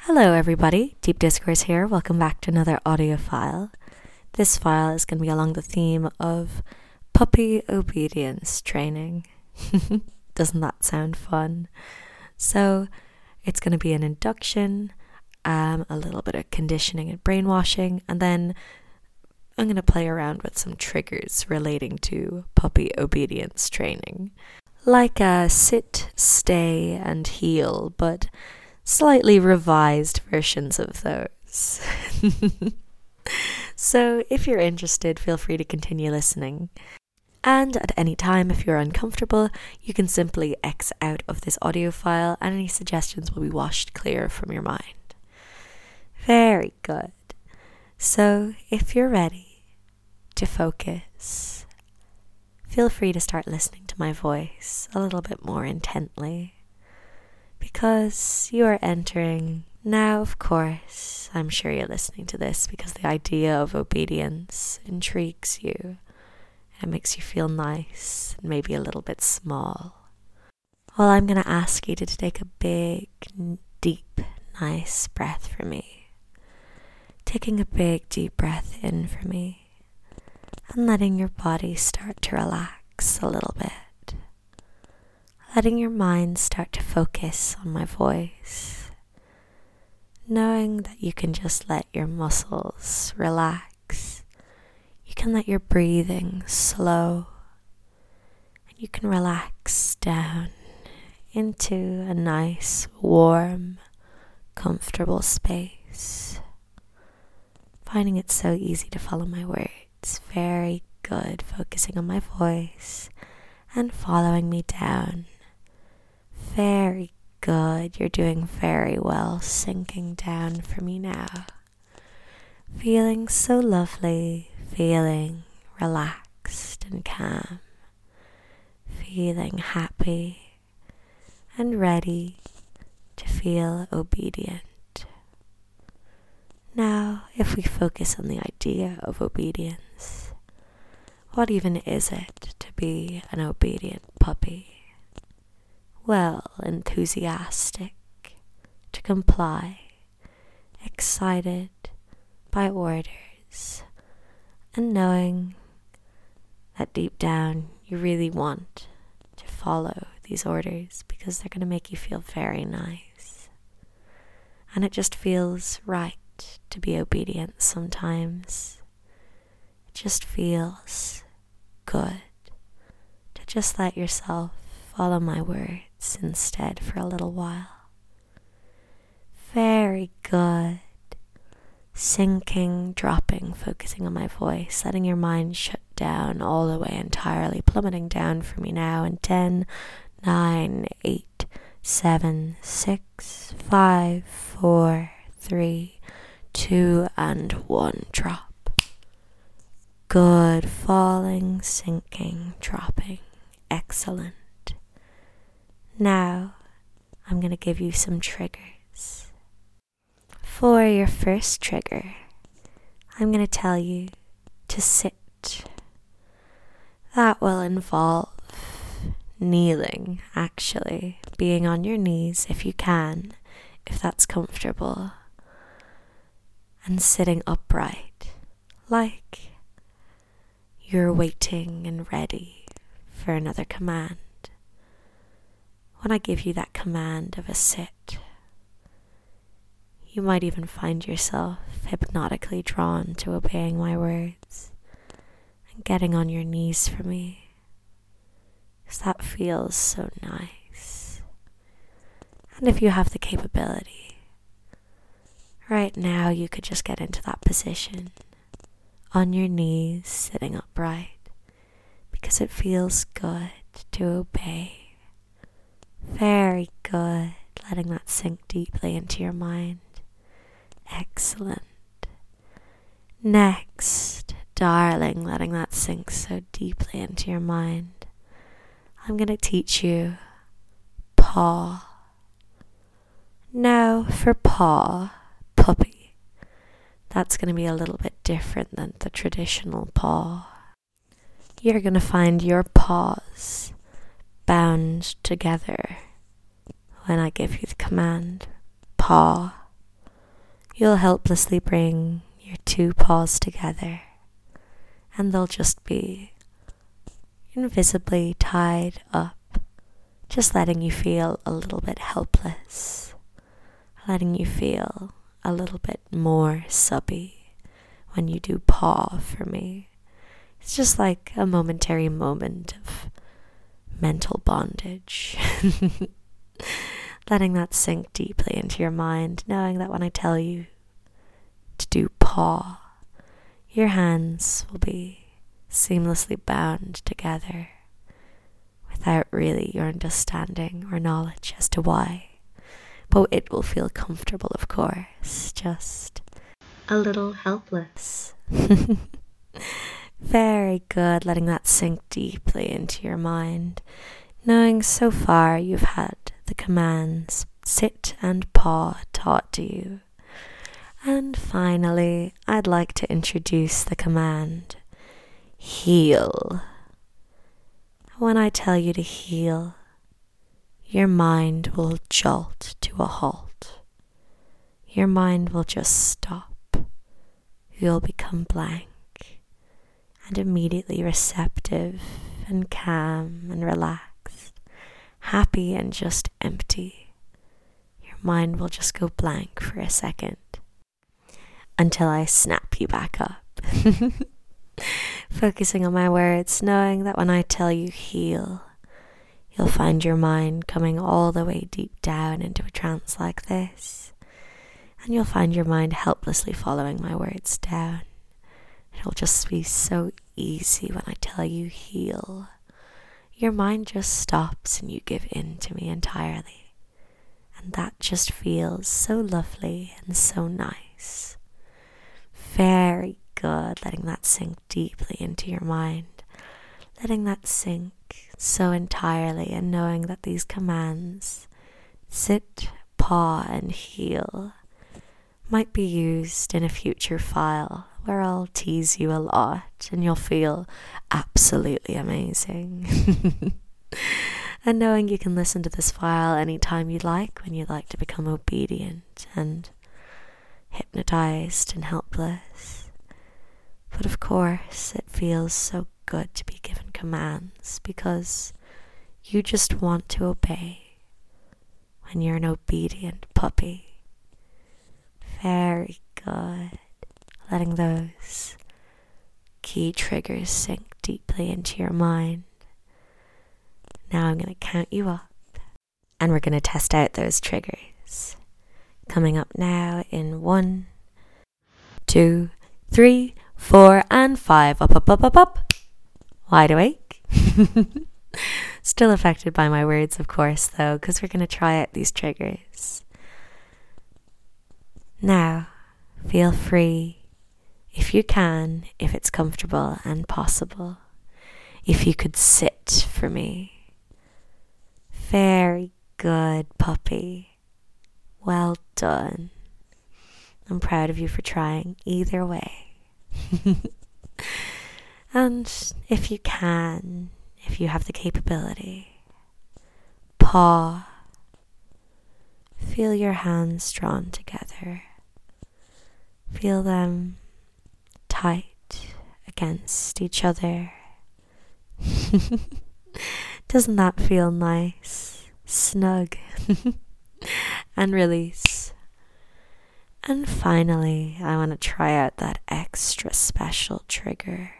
Hello everybody, Deep Discourse here. Welcome back to another audio file. This file is going to be along the theme of puppy obedience training. Doesn't that sound fun? So it's going to be an induction, a little bit of conditioning and brainwashing, and then I'm going to play around with some triggers relating to puppy obedience training. Like a sit, stay, and heel, but slightly revised versions of those. So if you're interested, feel free to continue listening. And at any time, if you're uncomfortable, you can simply X out of this audio file and any suggestions will be washed clear from your mind. Very good. So if you're ready to focus, feel free to start listening to my voice a little bit more intently, because you are entering. Now, of course, I'm sure you're listening to this because the idea of obedience intrigues you. It makes you feel nice and maybe a little bit small. Well, I'm going to ask you to take a big, deep, nice breath for me. Taking a big, deep breath in for me and letting your body start to relax a little bit. Letting your mind start to focus on my voice, knowing that you can just let your muscles relax. You can let your breathing slow, and you can relax down into a nice, warm, comfortable space. Finding it so easy to follow my words. Very good, focusing on my voice and following me down. Very good, you're doing very well, sinking down for me now. Feeling so lovely, feeling relaxed and calm, feeling happy and ready to feel obedient. Now, if we focus on the idea of obedience, what even is it to be an obedient puppy? Well, enthusiastic to comply, excited by orders, and knowing that deep down you really want to follow these orders because they're going to make you feel very nice. And it just feels right to be obedient sometimes. It just feels good to just let yourself follow my words instead for a little while. Very good. Sinking, dropping, focusing on my voice, letting your mind shut down all the way entirely, plummeting down for me now in 10, 9, 8, 7, 6, 5, 4, 3, 2, and 1. Drop. Good. Falling, sinking, dropping. Excellent. Now, I'm going to give you some triggers. For your first trigger, I'm going to tell you to sit. That will involve kneeling, actually, being on your knees if you can, if that's comfortable, and sitting upright, like you're waiting and ready for another command. When I give you that command of a sit, you might even find yourself hypnotically drawn to obeying my words and getting on your knees for me, because that feels so nice. And if you have the capability, right now you could just get into that position, on your knees, sitting upright, because it feels good to obey. Very good, letting that sink deeply into your mind. Excellent. Next, darling, letting that sink so deeply into your mind, I'm going to teach you paw. Now, for paw, puppy, that's going to be a little bit different than the traditional paw. You're going to find your paws bound together when I give you the command, paw. you'll helplessly bring your two paws together, and they'll just be invisibly tied up, just letting you feel a little bit helpless, letting you feel a little bit more subby when you do paw for me. It's just like a momentary moment of mental bondage. Letting that sink deeply into your mind, knowing that when I tell you to do paw, your hands will be seamlessly bound together without really your understanding or knowledge as to why. But it will feel comfortable, of course, just a little helpless. Very good, letting that sink deeply into your mind, knowing so far you've had the commands sit and paw taught to you. And finally, I'd like to introduce the command heel. When I tell you to heel, your mind will jolt to a halt. Your mind will just stop. You'll become blank and immediately receptive and calm and relaxed, happy and just empty. Your mind will just go blank for a second until I snap you back up. Focusing on my words, knowing that when I tell you heel, you'll find your mind coming all the way deep down into a trance like this, and you'll find your mind helplessly following my words down. It'll just be so easy when I tell you heel. Your mind just stops and you give in to me entirely. And that just feels so lovely and so nice. Very good, letting that sink deeply into your mind. Letting that sink so entirely and knowing that these commands, sit, paw, and heel, might be used in a future file where I'll tease you a lot and you'll feel absolutely amazing. And knowing you can listen to this file anytime you like when you'd like to become obedient and hypnotized and helpless. But of course, it feels so good to be given commands because you just want to obey when you're an obedient puppy. Very good. Letting those key triggers sink deeply into your mind. Now I'm going to count you up and we're going to test out those triggers. Coming up now in 1, 2, 3, 4, and 5. Up, up, up, up, up. Wide awake. Still affected by my words, of course, though, because we're going to try out these triggers. Now, feel free, if you can, if it's comfortable and possible, if you could sit for me. Very good, puppy. Well done. I'm proud of you for trying either way. And if you can, if you have the capability, paw. Feel your hands drawn together. Feel them tight against each other. Doesn't that feel nice? Snug. And release. And finally, I want to try out that extra special trigger.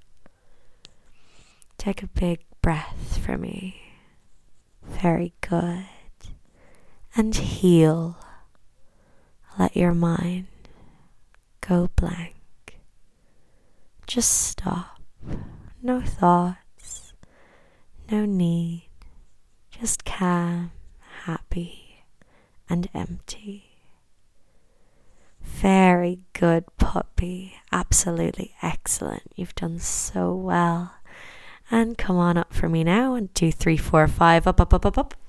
Take a big breath for me. Very good. And heel. Let your mind go blank. Just stop. No thoughts. No need. Just calm, happy, and empty. Very good, puppy. Absolutely excellent. You've done so well. And come on up for me now. 1, 2, 3, 4, 5. Up, up, up, up, up.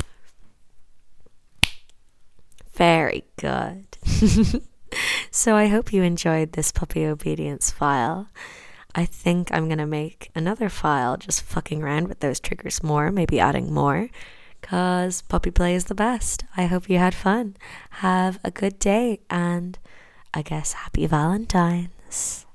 Very good. So I hope you enjoyed this puppy obedience file. I think I'm going to make another file just fucking around with those triggers more, maybe adding more, because puppy play is the best. I hope you had fun. Have a good day, and I guess happy Valentine's.